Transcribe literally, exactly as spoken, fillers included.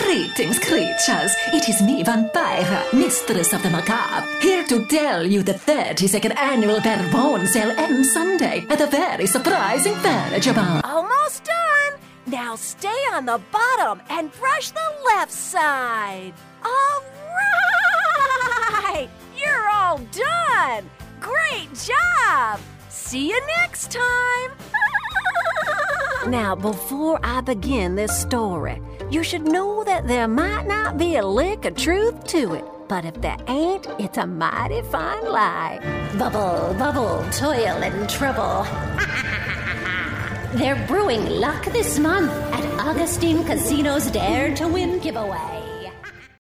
Greetings, creatures. It is me, Vampira, mistress of the macabre, here to tell you the thirty-second annual Bourbon sale ends Sunday at a very surprising furniture bar. Almost done. Now stay on the bottom and brush the left side. All right. You're all done. Great job. See you next time. Now, before I begin this story, you should know that there might not be a lick of truth to it. But if there ain't, it's a mighty fine lie. Bubble, bubble, toil and trouble. They're brewing luck this month at Augustine Casino's Dare to Win giveaway.